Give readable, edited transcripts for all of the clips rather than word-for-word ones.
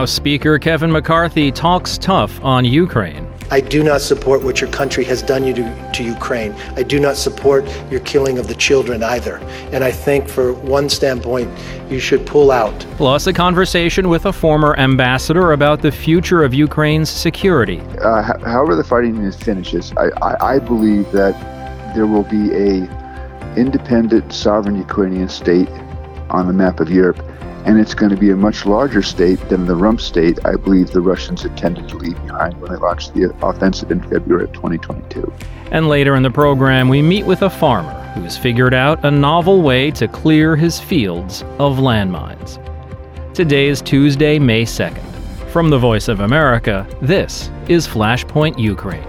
House Speaker Kevin McCarthy talks tough on Ukraine. I do not support what your country has done to Ukraine. I do not support your killing of the children either. And I think for one standpoint, you should pull out. Plus a conversation with a former ambassador about the future of Ukraine's security. However the fighting finishes, I believe that there will be a independent, sovereign Ukrainian state on the map of Europe, and it's going to be a much larger state than the rump state I believe the Russians intended to leave behind when they launched the offensive in February of 2022. And later in the program, we meet with a farmer who's figured out a novel way to clear his fields of landmines. Today is Tuesday, May 2nd. From the Voice of America, this is Flashpoint Ukraine.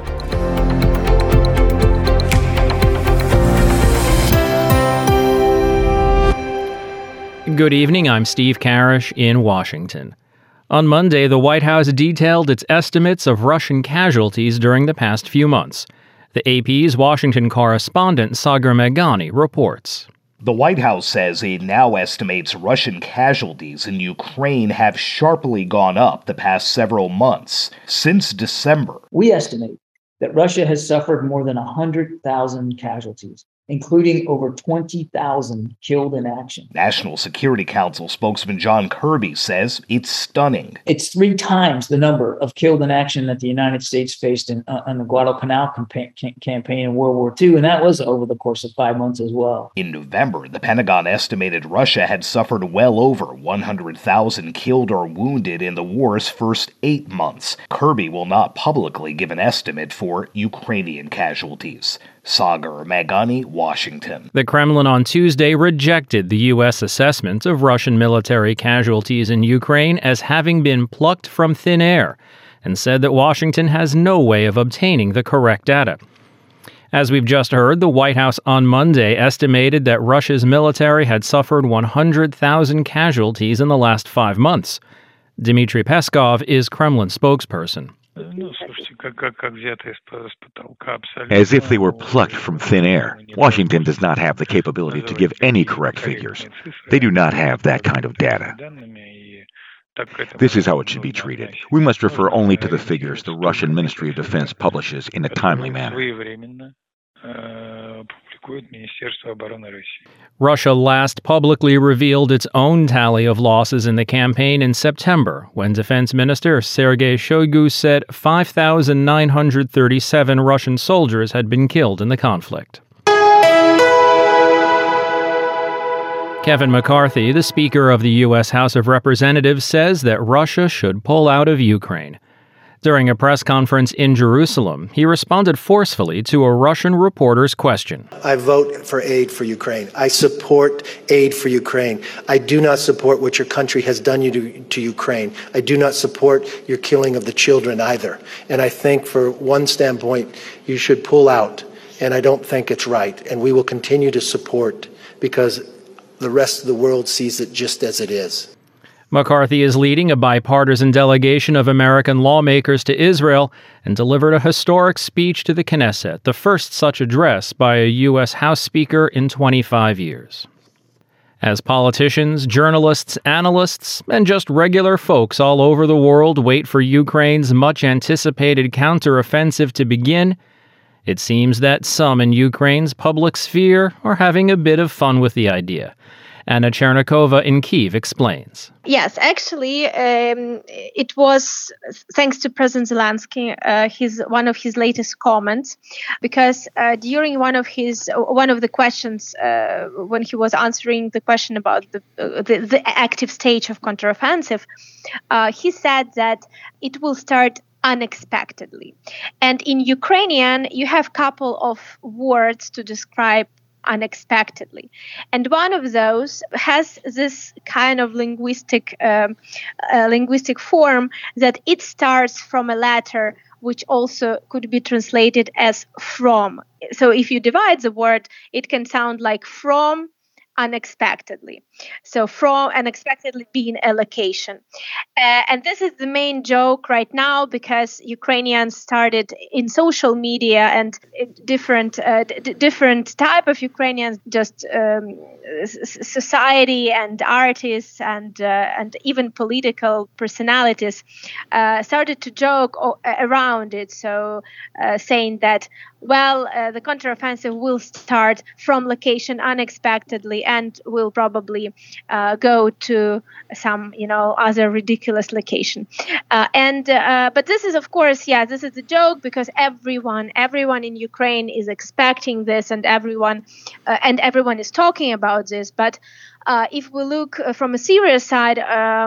Good evening, I'm Steve Karish in Washington. On Monday, the White House detailed its estimates of Russian casualties during the past few months. The AP's Washington correspondent Sagar Meghani reports. The White House says it now estimates Russian casualties in Ukraine have sharply gone up the past several months, since December. We estimate that Russia has suffered more than 100,000 casualties, including over 20,000 killed in action. National Security Council spokesman John Kirby says it's stunning. It's 3 times the number of killed in action that the United States faced on the Guadalcanal campaign in World War II, and that was over the course of 5 months as well. In November, the Pentagon estimated Russia had suffered well over 100,000 killed or wounded in the war's first 8 months. Kirby will not publicly give an estimate for Ukrainian casualties. Sagar Meghani, Washington. The Kremlin on Tuesday rejected the U.S. assessment of Russian military casualties in Ukraine as having been plucked from thin air, and said that Washington has no way of obtaining the correct data. As we've just heard, the White House on Monday estimated that Russia's military had suffered 100,000 casualties in the last 5 months. Dmitry Peskov is Kremlin spokesperson. As if they were plucked from thin air. Washington does not have the capability to give any correct figures. They do not have that kind of data. This is how it should be treated. We must refer only to the figures the Russian Ministry of Defense publishes in a timely manner. Russia last publicly revealed its own tally of losses in the campaign in September, when Defense Minister Sergei Shoigu said 5,937 Russian soldiers had been killed in the conflict. Kevin McCarthy, the Speaker of the U.S. House of Representatives, says that Russia should pull out of Ukraine. During a press conference in Jerusalem, he responded forcefully to a Russian reporter's question. I vote for aid for Ukraine. I support aid for Ukraine. I do not support what your country has done to Ukraine. I do not support your killing of the children either. And I think for one standpoint, you should pull out. And I don't think it's right. And we will continue to support because the rest of the world sees it just as it is. McCarthy is leading a bipartisan delegation of American lawmakers to Israel and delivered a historic speech to the Knesset, the first such address by a U.S. House Speaker in 25 years. As politicians, journalists, analysts, and just regular folks all over the world wait for Ukraine's much-anticipated counteroffensive to begin, it seems that some in Ukraine's public sphere are having a bit of fun with the idea. Anna Chernikova in Kyiv explains. Yes, actually, it was thanks to President Zelensky, one of his latest comments, because during one of the questions when he was answering the question about the active stage of counteroffensive, he said that it will start unexpectedly, and in Ukrainian you have a couple of words to describe unexpectedly, and one of those has this kind of linguistic form that it starts from a letter which also could be translated as from. So if you divide the word, it can sound like from unexpectedly. So from unexpectedly being a location. And this is the main joke right now, because Ukrainians started in social media and different type of Ukrainians, just society and artists and even political personalities started to joke around it. So saying that, well, the counteroffensive will start from location unexpectedly and will probably go to some, other ridiculous location. But this is, of course, this is a joke, because everyone in Ukraine is expecting this, and everyone is talking about this. But if we look from a serious side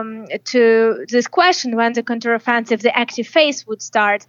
to this question, when the counteroffensive, the active phase would start,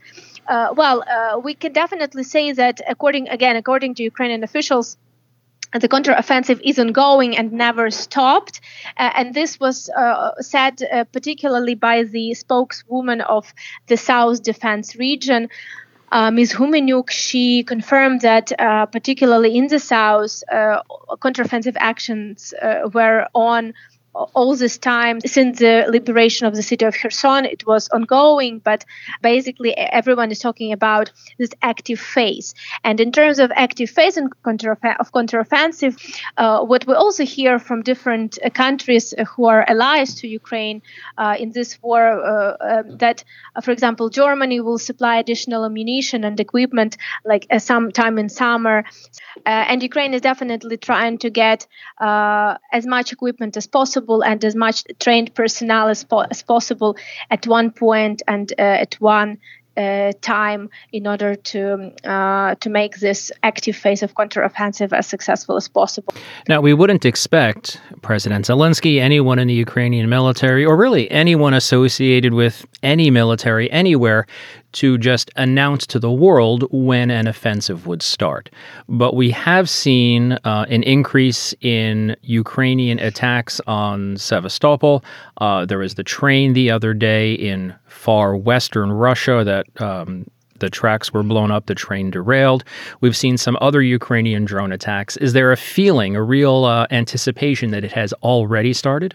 we can definitely say that according to Ukrainian officials, the counteroffensive is ongoing and never stopped. And this was said particularly by the spokeswoman of the South Defense Region, Ms. Humenyuk. She confirmed that particularly in the South, counteroffensive actions were on all this time since the liberation of the city of Kherson. It was ongoing, but basically everyone is talking about this active phase. And in terms of active phase and counteroffensive, what we also hear from different countries who are allies to Ukraine in this war, that, for example, Germany will supply additional ammunition and equipment like sometime in summer. And Ukraine is definitely trying to get as much equipment as possible and as much trained personnel as possible at one point and at one time, in order to make this active phase of counteroffensive as successful as possible. Now, we wouldn't expect President Zelensky, anyone in the Ukrainian military, or really anyone associated with any military anywhere, to just announce to the world when an offensive would start. But we have seen an increase in Ukrainian attacks on Sevastopol. There was the train the other day in far western Russia that the tracks were blown up, the train derailed. We've seen some other Ukrainian drone attacks. Is there a feeling, a real anticipation that it has already started?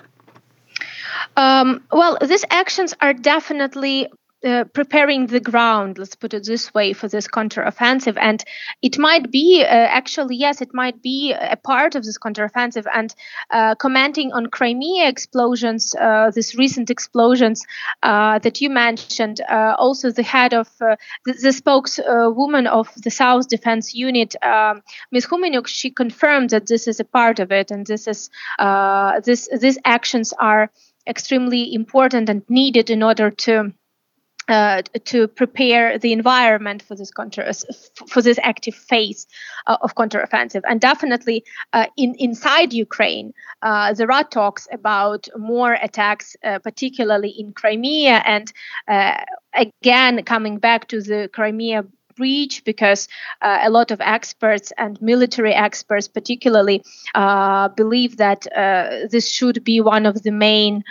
These actions are definitely preparing the ground, let's put it this way, for this counteroffensive. And it might be, it might be a part of this counteroffensive. And commenting on Crimea explosions, these recent explosions that you mentioned, also the head of the spokeswoman of the South Defense Unit, Ms. Humenyuk, she confirmed that this is a part of it, and this is these actions are extremely important and needed in order to prepare the environment for this active phase of counteroffensive. And definitely inside Ukraine, there are talks about more attacks, particularly in Crimea. And again, coming back to the Crimea breach, because a lot of experts and military experts particularly believe that this should be one of the main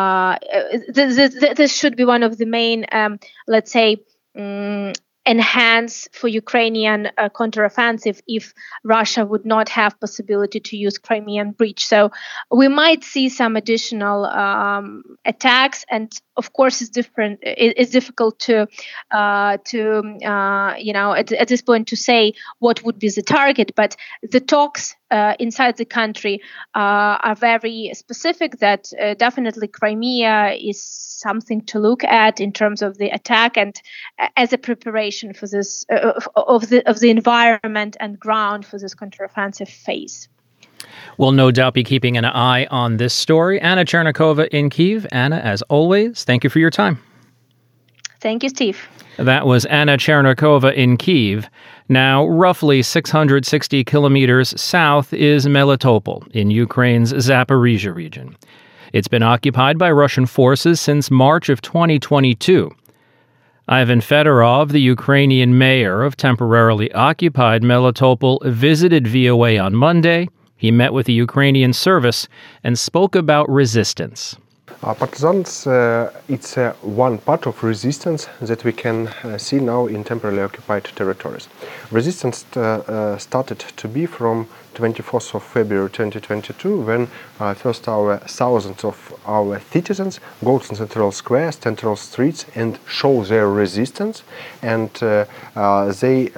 let's say enhance for Ukrainian counteroffensive if Russia would not have possibility to use Crimean breach. So we might see some additional attacks, and of course it's different. It's difficult to at this point to say what would be the target, but the talks inside the country are very specific that definitely Crimea is something to look at in terms of the attack and as a preparation for this of the environment and ground for this counteroffensive phase. We'll no doubt be keeping an eye on this story. Anna Chernikova in Kyiv. Anna, as always, thank you for your time. Thank you, Steve. That was Anna Chernikova in Kyiv. Now, roughly 660 kilometers south is Melitopol in Ukraine's Zaporizhzhia region. It's been occupied by Russian forces since March of 2022. Ivan Fedorov, the Ukrainian mayor of temporarily occupied Melitopol, visited VOA on Monday. He met with the Ukrainian service and spoke about resistance. Partisans, it's one part of resistance that we can see now in temporarily occupied territories. Resistance started to be from 24th of February 2022, when first thousands of our citizens go to central squares, central streets, and show their resistance, and they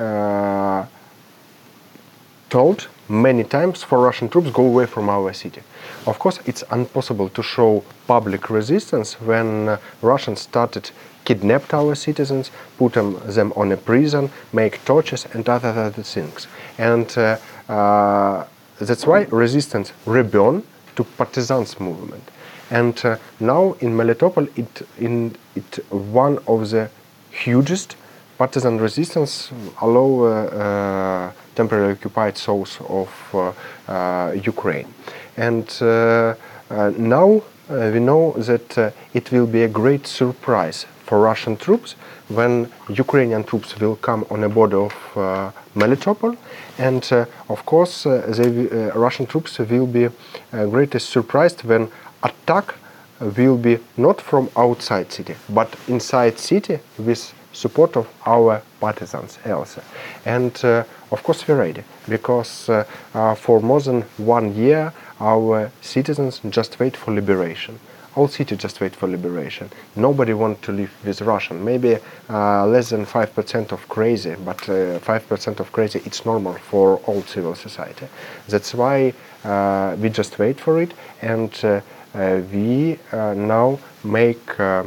told many times for Russian troops, go away from our city. Of course, it's impossible to show public resistance when Russians started kidnapped our citizens, put them on a prison, make tortures and other things. And that's why resistance reborn to partisans movement. And now in Melitopol, it one of the hugest partisan resistance allow temporarily occupied south of Ukraine. And now we know that it will be a great surprise for Russian troops when Ukrainian troops will come on the border of Melitopol, and of course Russian troops will be greatly surprised when attack will be not from outside city, but inside city with support of our partisans also. And of course we're ready, because for more than 1 year our citizens just wait for liberation. All cities just wait for liberation. Nobody wants to live with Russian. Maybe less than 5% of crazy, but 5% of crazy, it's normal for all civil society. That's why we just wait for it, and we now make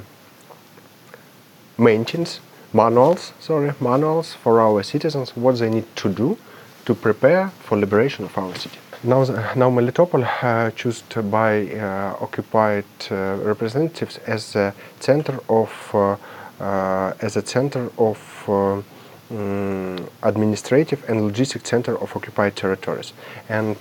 manuals for our citizens, what they need to do to prepare for liberation of our city. Now Melitopol chosen by occupied representatives as a center of administrative and logistic center of occupied territories, and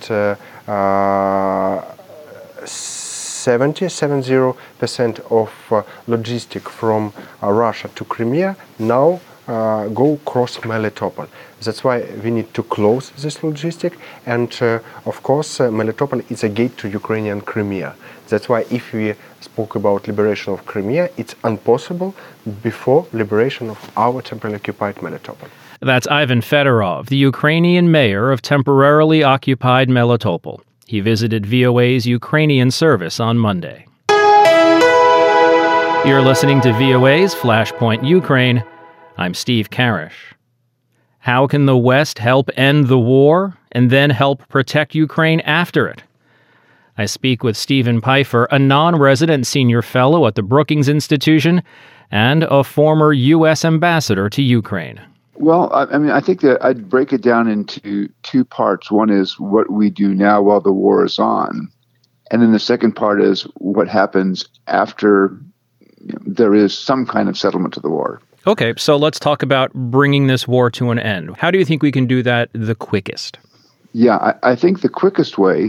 70% of logistic from Russia to Crimea now go cross Melitopol. That's why we need to close this logistic, and of course Melitopol is a gate to Ukrainian Crimea. That's why if we spoke about liberation of Crimea, it's impossible before liberation of our temporarily occupied Melitopol. That's Ivan Fedorov, the Ukrainian mayor of temporarily occupied Melitopol. He visited VOA's Ukrainian service on Monday. You're listening to VOA's Flashpoint Ukraine. I'm Steve Karish. How can the West help end the war and then help protect Ukraine after it? I speak with Stephen Pfeiffer, a non-resident senior fellow at the Brookings Institution and a former U.S. ambassador to Ukraine. Well, I think that I'd break it down into two parts. One is what we do now while the war is on, and then the second part is what happens after there is some kind of settlement to the war. Okay, so let's talk about bringing this war to an end. How do you think we can do that the quickest? Yeah, I think the quickest way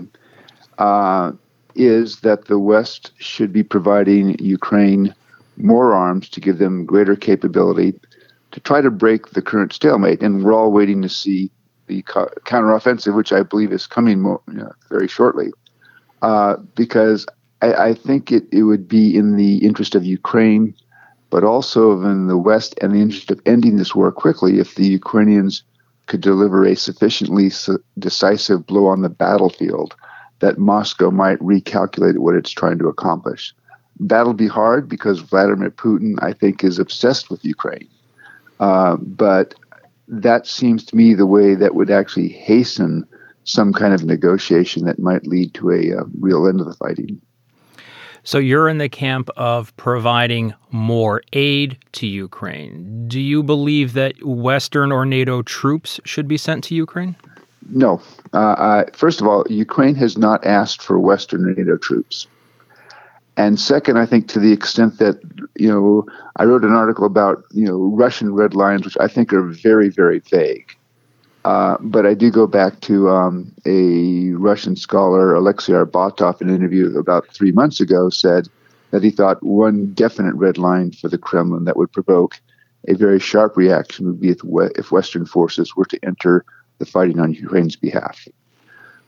is that the West should be providing Ukraine more arms to give them greater capability to try to break the current stalemate. And we're all waiting to see the counteroffensive, which I believe is coming very shortly, because I think it would be in the interest of Ukraine, but also in the West and the interest of ending this war quickly if the Ukrainians could deliver a sufficiently decisive blow on the battlefield that Moscow might recalculate what it's trying to accomplish. That'll be hard because Vladimir Putin, I think, is obsessed with Ukraine. But that seems to me the way that would actually hasten some kind of negotiation that might lead to a real end of the fighting. So you're in the camp of providing more aid to Ukraine. Do you believe that Western or NATO troops should be sent to Ukraine? No. First of all, Ukraine has not asked for Western or NATO troops. And second, I think to the extent that, I wrote an article about, Russian red lines, which I think are very, very vague. But I do go back to a Russian scholar, Alexei Arbatov, in an interview about 3 months ago, said that he thought one definite red line for the Kremlin that would provoke a very sharp reaction would be if Western forces were to enter the fighting on Ukraine's behalf.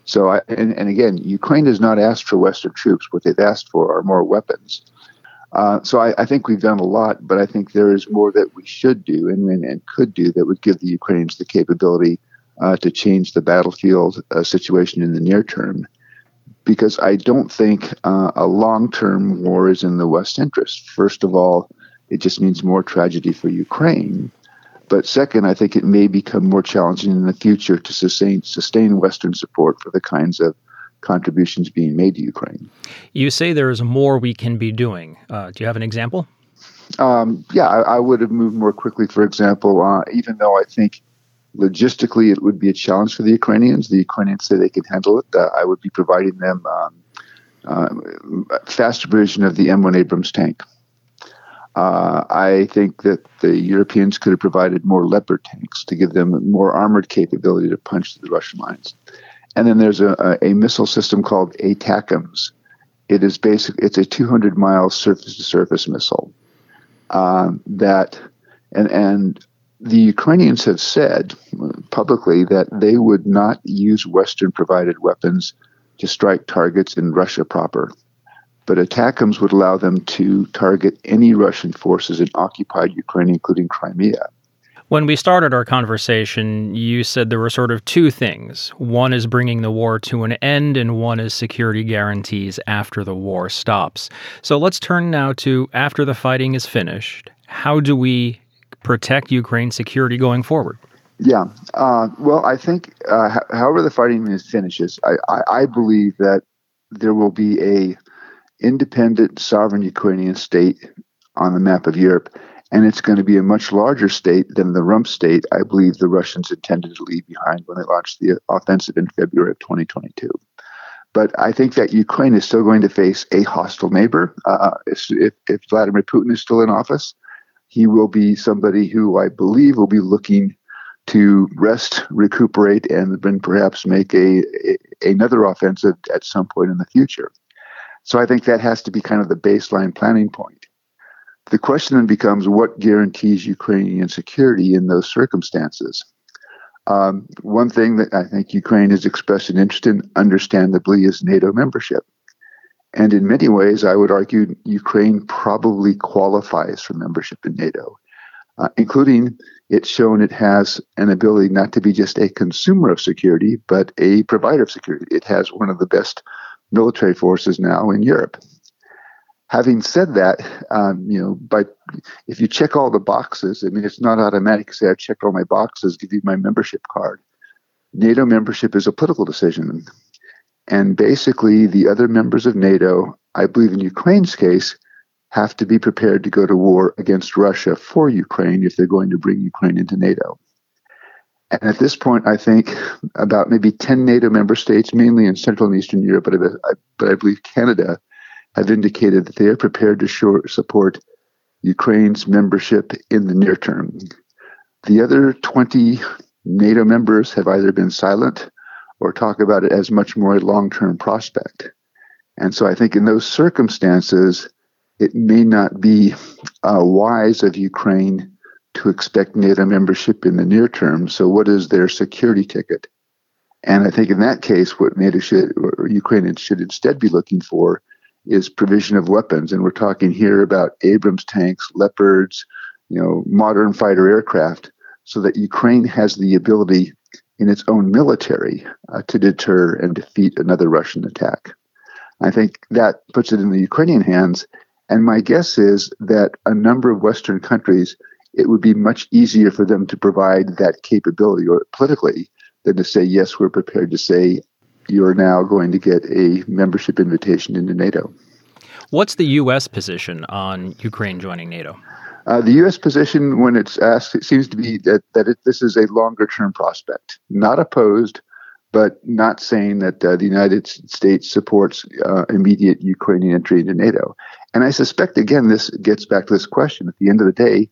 So, and again, Ukraine has not asked for Western troops. What they've asked for are more weapons. So I think we've done a lot, but I think there is more that we should do and could do that would give the Ukrainians the capability to change the battlefield situation in the near term. Because I don't think a long-term war is in the West's interest. First of all, it just means more tragedy for Ukraine. But second, I think it may become more challenging in the future to sustain Western support for the kinds of contributions being made to Ukraine. You say there is more we can be doing. Do you have an example? I would have moved more quickly, for example, even though I think logistically it would be a challenge for the Ukrainians. The Ukrainians say they can handle it. I would be providing them faster version of the M1 Abrams tank. I think that the Europeans could have provided more Leopard tanks to give them more armored capability to punch through the Russian lines. And then there's a missile system called ATACMS. It's a 200-mile surface-to-surface missile that the Ukrainians have said publicly that they would not use Western-provided weapons to strike targets in Russia proper. But ATACMS would allow them to target any Russian forces in occupied Ukraine, including Crimea. When we started our conversation, you said there were sort of two things. One is bringing the war to an end, and one is security guarantees after the war stops. So let's turn now to after the fighting is finished. How do we protect Ukraine's security going forward? Yeah. Well, I think however the fighting finishes, I believe that there will be a independent sovereign Ukrainian state on the map of Europe. And it's going to be a much larger state than the rump state I believe the Russians intended to leave behind when they launched the offensive in February of 2022. But I think that Ukraine is still going to face a hostile neighbor. If Vladimir Putin is still in office, he will be somebody who I believe will be looking to rest, recuperate, and then perhaps make another offensive at some point in the future. So I think that has to be kind of the baseline planning point. The question then becomes what guarantees Ukrainian security in those circumstances? One thing that I think Ukraine has expressed an interest in, understandably, is NATO membership. And in many ways, I would argue Ukraine probably qualifies for membership in NATO, including it's shown it has an ability not to be just a consumer of security, but a provider of security. It has one of the best military forces now in Europe. Having said that, if you check all the boxes, I mean, it's not automatic to say I've checked all my boxes, give you my membership card. NATO membership is a political decision. And basically, the other members of NATO, I believe in Ukraine's case, have to be prepared to go to war against Russia for Ukraine if they're going to bring Ukraine into NATO. And at this point, I think about maybe 10 NATO member states, mainly in Central and Eastern Europe, but I believe Canada, have indicated that they are prepared to support Ukraine's membership in the near term. The other 20 NATO members have either been silent or talk about it as much more a long-term prospect. And so I think in those circumstances, it may not be wise of Ukraine to expect NATO membership in the near term. So what is their security ticket? And I think in that case, what Ukrainians should instead be looking for is provision of weapons. And we're talking here about Abrams tanks, Leopards, modern fighter aircraft, so that Ukraine has the ability in its own military to deter and defeat another Russian attack. I think that puts it in the Ukrainian hands. And my guess is that a number of Western countries, it would be much easier for them to provide that capability or politically than to say, yes, we're prepared to say, you're now going to get a membership invitation into NATO. What's the U.S. position on Ukraine joining NATO? The U.S. position, when it's asked, it seems to be that this is a longer-term prospect. Not opposed, but not saying that the United States supports immediate Ukrainian entry into NATO. And I suspect, again, this gets back to this question. At the end of the day,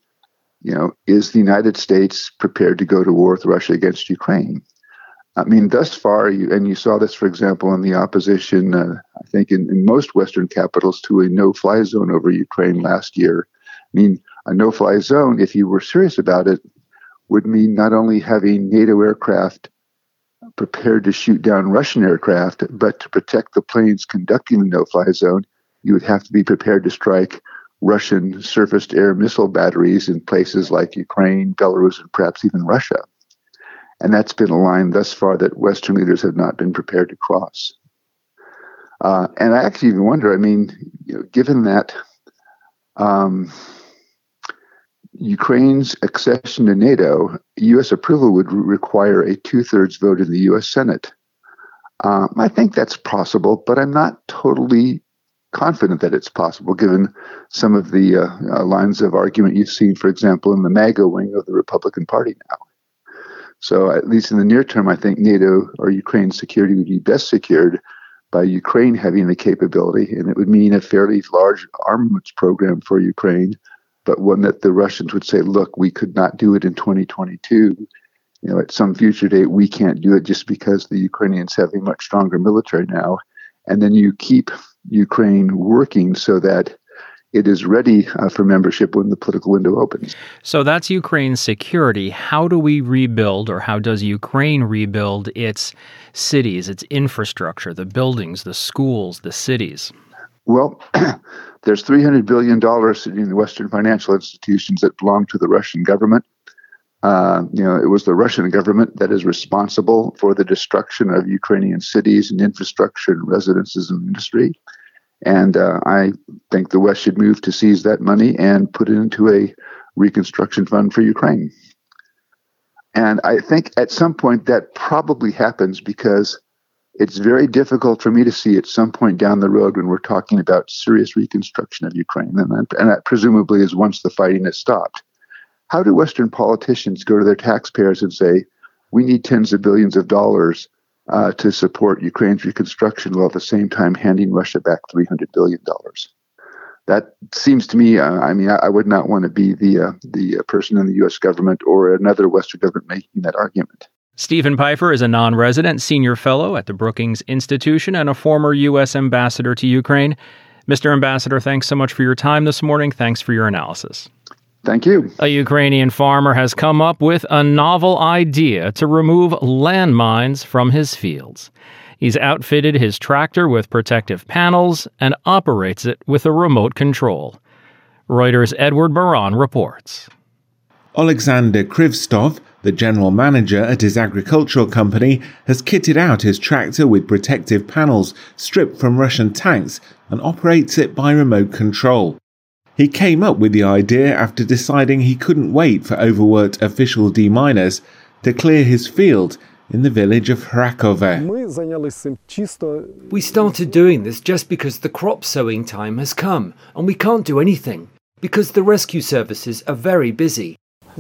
is the United States prepared to go to war with Russia against Ukraine? I mean, thus far, you saw this, for example, in the opposition, I think in most Western capitals, to a no-fly zone over Ukraine last year. I mean, a no-fly zone, if you were serious about it, would mean not only having NATO aircraft prepared to shoot down Russian aircraft, but to protect the planes conducting the no-fly zone, you would have to be prepared to strike Russian surface-to-air missile batteries in places like Ukraine, Belarus, and perhaps even Russia. And that's been a line thus far that Western leaders have not been prepared to cross. And I actually even wonder, given that Ukraine's accession to NATO, U.S. approval would require a 2/3 vote in the U.S. Senate. I think that's possible, but I'm not totally confident that it's possible, given some of the lines of argument you've seen, for example, in the MAGA wing of the Republican Party now. So at least in the near term, I think NATO or Ukraine's security would be best secured by Ukraine having the capability, and it would mean a fairly large armaments program for Ukraine, but one that the Russians would say, look, we could not do it in 2022. At some future date, we can't do it just because the Ukrainians have a much stronger military now. And then you keep Ukraine working so that it is ready for membership when the political window opens. So that's Ukraine's security. How do we rebuild, or how does Ukraine rebuild its cities, its infrastructure, the buildings, the schools, the cities? Well, there's $300 billion sitting in the Western financial institutions that belong to the Russian government. It was the Russian government that is responsible for the destruction of Ukrainian cities and infrastructure and residences and industry. And I think the West should move to seize that money and put it into a reconstruction fund for Ukraine. And I think at some point that probably happens, because it's very difficult for me to see at some point down the road when we're talking about serious reconstruction of Ukraine. And that presumably is once the fighting has stopped. How do Western politicians go to their taxpayers and say, we need tens of billions of dollars to support Ukraine's reconstruction, while at the same time handing Russia back $300 billion? That seems to me, I would not want to be the person in the U.S. government or another Western government making that argument. Stephen Pifer is a non-resident senior fellow at the Brookings Institution and a former U.S. ambassador to Ukraine. Mr. Ambassador, thanks so much for your time this morning. Thanks for your analysis. Thank you. A Ukrainian farmer has come up with a novel idea to remove landmines from his fields. He's outfitted his tractor with protective panels and operates it with a remote control. Reuters' Edward Baran reports. Alexander Krivstov, the general manager at his agricultural company, has kitted out his tractor with protective panels stripped from Russian tanks and operates it by remote control. He came up with the idea after deciding he couldn't wait for overworked official deminers to clear his field in the village of Hrakove. We started doing this just because the crop sowing time has come and we can't do anything because the rescue services are very busy.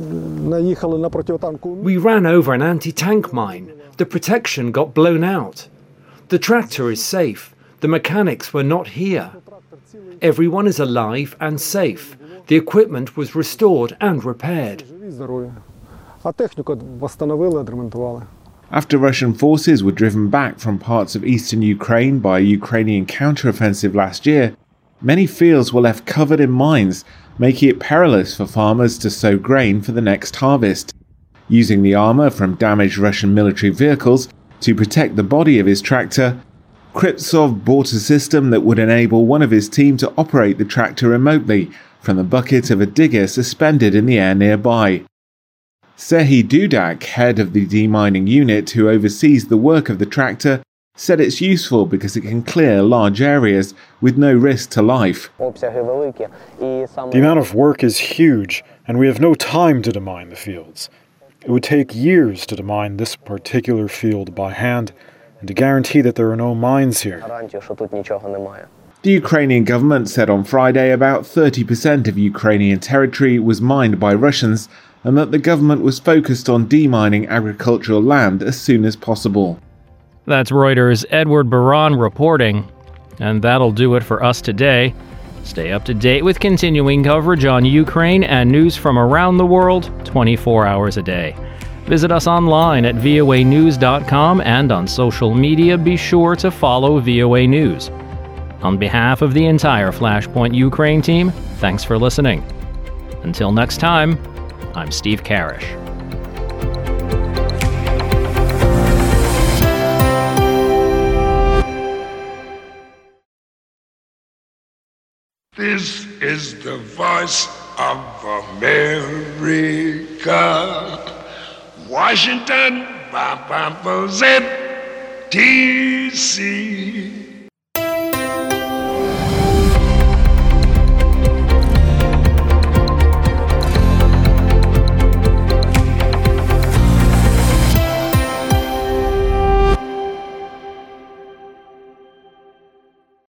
We ran over an anti-tank mine. The protection got blown out. The tractor is safe. The mechanics were not here. Everyone is alive and safe. The equipment was restored and repaired. After Russian forces were driven back from parts of eastern Ukraine by a Ukrainian counteroffensive last year, many fields were left covered in mines, making it perilous for farmers to sow grain for the next harvest. Using the armor from damaged Russian military vehicles to protect the body of his tractor, Krivstov bought a system that would enable one of his team to operate the tractor remotely from the bucket of a digger suspended in the air nearby. Serhiy Dudak, head of the demining unit who oversees the work of the tractor, said it's useful because it can clear large areas with no risk to life. The amount of work is huge, and we have no time to demine the fields. It would take years to demine this particular field by hand, and to guarantee that there are no mines here. The Ukrainian government said on Friday about 30% of Ukrainian territory was mined by Russians, and that the government was focused on demining agricultural land as soon as possible. That's Reuters' Edward Baran reporting. And that'll do it for us today. Stay up to date with continuing coverage on Ukraine and news from around the world 24 hours a day. Visit us online at voanews.com, and on social media be sure to follow VOA News. On behalf of the entire Flashpoint Ukraine team, thanks for listening. Until next time, I'm Steve Karish. This is the voice of America. Washington, Z, DC.